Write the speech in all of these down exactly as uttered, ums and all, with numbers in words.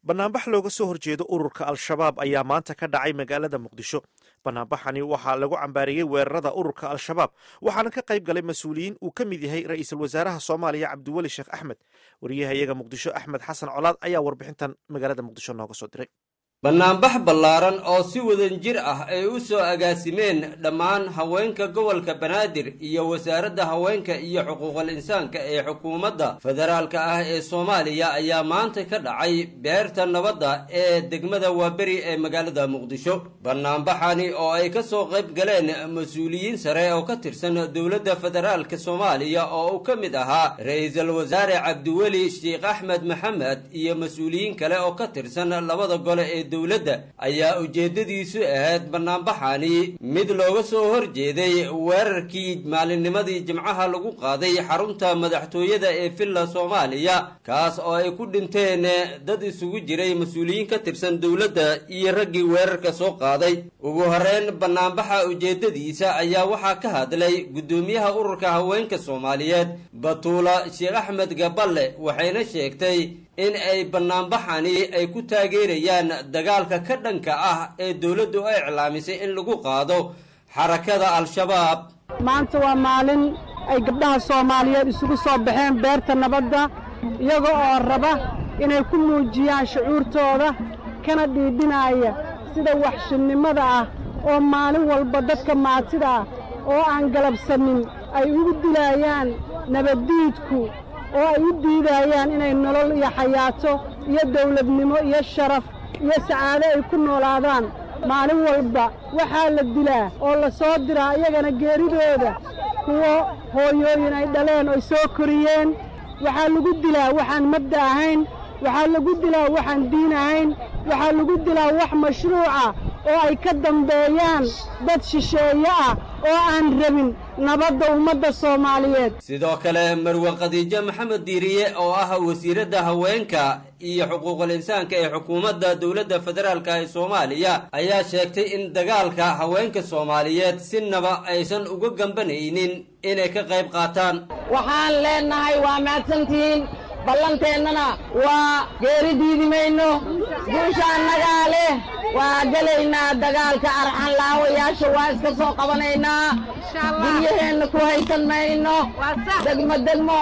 banaanbax looga soo horjeedo ururka al-shabaab ayaa maanta ka dhacay magaalada muqdisho. banaanbaxani waxaa lagu cambaariyey weerarada ururka al-shabaab waxaana ka qayb galay mas-uuliyiin uu ka mid yahay ra-iisul wasaaraha soomaaliya cabdiweli sheekh axmed. wariyahayaga muqdisho axmed xasan colaad ayaa warbixintan magaalada muqdisho nooga soo diray. banaanbax ballaaran oo si wadan jir ah ay u soo agaasimeen dhammaan haweenka gobolka banaadir iyo wasaaradda haweenka iyo xuquuqul insaanka ee xukuumadda federaalka ah ee soomaaliya ayaa maanta ka dhacay beerta nabadda ee degmada waaberi ee magaalada muqdisho. banaanbaxani oo ay ka soo qayb galeen mas-uuliyiin sare oo ka tirsan dowladda federaalka soomaaliya oo uu ka mid ahaa ra-iisul wasaare cabdiweli sheekh axmed maxamed iyo mas-uuliyiin kale oo ka tirsan labada gole ee dowladda ayaa ujeeddadiisu ahayd banaanbaxani mid looga soo horjeeday weerarkii maalinnimadii jimcaha lagu qaaday xarunta madaxtooyada ee villa soomaaliya kaas oo ay ku dhinteen dad isugu jiray mas-uuliyiin ka tirsan dowladda iyo raggii weerarka soo qaaday. ugu horreyn banaanbaxa ujeeddadiisa ayaa waxaa ka hadlay guddoomiyaha ururka haweenka soomaaliyeed batuula sheekh axmed gaballe waxayna sheegtay in ay banaanbaxani ay ku taageerayaan dagaalka ka dhanka ah ee dowladdu ay iclaamisay in lagu qaado xarakada al-shabaab. maanta waa maalin ay gabdhaha soomaaliyeed isugu soo baxeen beerta nabadda iyaga oo raba inay ku muujiyaan shucuurtooda kana dhiidhinaya sida waxshinnimada ah oo maalin walba dadka maatida ah oo aan galabsanin ay ugu dilayaan nabaddiidku oo ay u diidayaan inay nolol iyo xayaato iyo dawladnimo iyo sharaf iyo sacaado ay ku noolaadaan. maalin walba waxaa la dilaa oo la soo diraa iyagana geeridooda kuwo hooyooyin ay dhaleen oy soo koriyeen. waxaa lagu dilaa waxaan mabda ahayn, waxaa lagu dilaa waxaan diin ahayn, waxaa lagu dilaa wax mashruuca oo ay ka dambeeyaan dad shisheeye ah oo aan rabin nabadda ummadda soomaaliyeed. sidoo kale marwe khadiijo maxamed diiriye oo ah wasiiradda haweenka iyo xuquuqul insaanka ee xukuumadda dowladda federaalka ee soomaaliya ayaa sheegtay in dagaalka haweenka soomaaliyeed sinaba aysan uga gambanaynin inay ka qayb qaataan. waxaan leenahay waa mahadsantihiin, ballanteennana waa geeri diidi mayno, guusha annagaa leh, waa gelaynaa dagaalka arxan laawayaasha waa iska soo qabanaynaa, guryaheenna ku haysan mayno, degmo degmo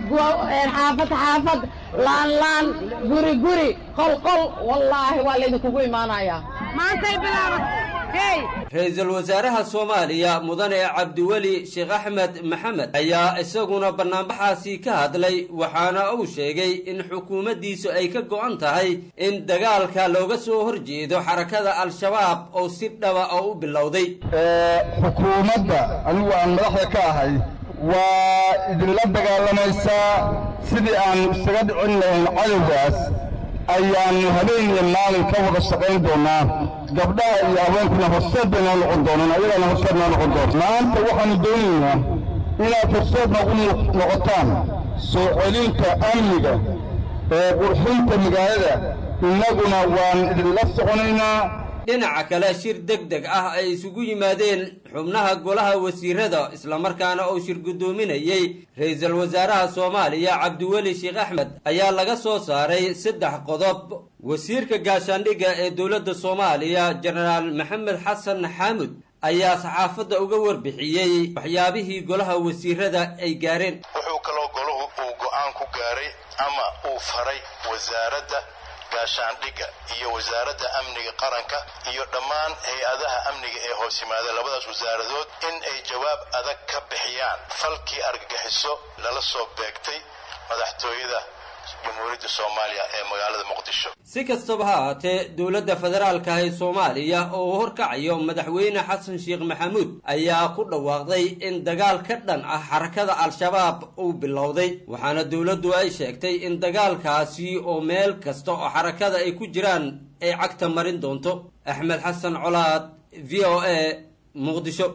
xaafad xaafad laan laan guri guri qol qol wallaahi waa laydinkugu imaanayaa. maantay bilaabatay. ra-iisul wasaaraha soomaaliya mudane cabdiweli sheekh axmed maxamed ayaa isaguna banaanbaxaasi ka hadlay waxaana uu sheegay in xukuumaddiisu ay ka go'an tahay in dagaalka looga soo horjeedo xarakada al-shabaab oo si dhaba oo u bilowday. xukuumadda anigu aan madaxda ka ahay waa idinla dagaalamaysaa sidii aan isaga dhicin lahayn cadowgaas ayaannu habeen iyo maalin ka wada shaqayn doonaa. gabdhaha iyo haweenkuna horseed bay noo noqon doonaan, ayagana horseed noo noqon doona. maanta waxaannu doonaynaa inaad horseed noogu noqotaan soo celinta amniga ee qurxinta magaalada, innaguna waan idinla soconaynaa. dhinaca kale shir deg deg ah ay isugu yimaadeen xubnaha golaha wasiirada islamarkaana uu shir guddoominayey ra-iisul wasaaraha soomaaliya cabdiweli sheekh axmed ayaa laga soo saaray saddex qodob. wasiirka gaashaandhigga ee dowladda soomaaliya jenaraal maxamed xasan xaamud ayaa saxaafadda uga warbixiyey waxyaabihii golaha wasiirada ay gaareen. wuxuu kaloo golahu uu go'aan ku gaaray ama uu faray wasaaradda gaashaandhigga iyo wasaaradda amniga qaranka iyo dhammaan hay-adaha amniga ee hoos yimaada labadaas wasaaradood in ay jawaab adag ka bixiyaan falkii argagixiso lala soo beegtay madaxtooyada jamhuuriyadda soomaaliya ee magaalada muqdisho. si kastaba ha ahaatee dowladda federaalka ee soomaaliya oo uu horkacayo madaxweyne xasan sheekh maxamuud ayaa ku dhawaaqday in dagaal ka dhan ah xarakada al-shabaab uu bilowday, waxaana dowladdu ay sheegtay in dagaalkaasi oo meel kasta oo xarakada ay ku jiraan ay cagta marin doonto. axmed xasan colaad, v o a, muqdisho.